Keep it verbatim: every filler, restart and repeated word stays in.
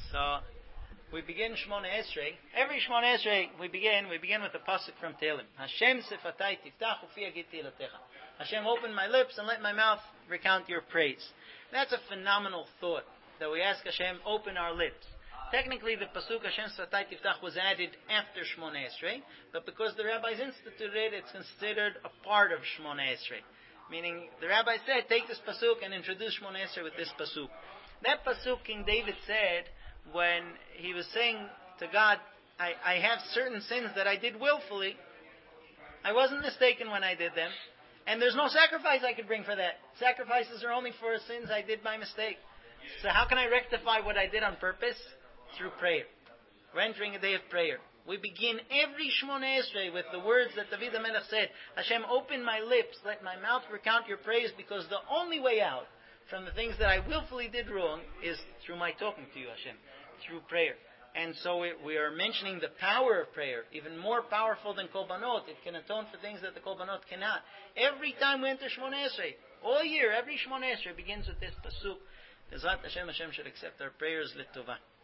So we begin Shmona Esrei. Every Shmona Esrei we begin, we begin with a pasuk from Tehillim. Hashem sifatai tiftach ufi agiti elotecha. Hashem, open my lips and let my mouth recount your praise. That's a phenomenal thought, that we ask Hashem, open our lips. Technically, the pasuk Hashem sifatai tiftach was added after Shmona Esrei, but because the rabbis instituted it, it's considered a part of Shmona Esrei. Meaning, the rabbi said, take this pasuk and introduce Shmona Esrei with this pasuk. That pasuk King David said when he was saying to God, I, I have certain sins that I did willfully. I wasn't mistaken when I did them. And there's no sacrifice I could bring for that. Sacrifices are only for sins I did by mistake. So how can I rectify what I did on purpose? Through prayer. We're entering a day of prayer. We begin every Shmona Esrei with the words that David HaMelech said, Hashem, open my lips, let my mouth recount your praise, because the only way out from the things that I willfully did wrong is through my talking to you, Hashem, through prayer. And so we, we are mentioning the power of prayer, even more powerful than Korbanot. It can atone for things that the Korbanot cannot. Every time we enter Shmona Esrei, all year, every Shmona Esrei begins with this pasuk. Bezrat Hashem, Hashem should accept our prayers, L'tovah.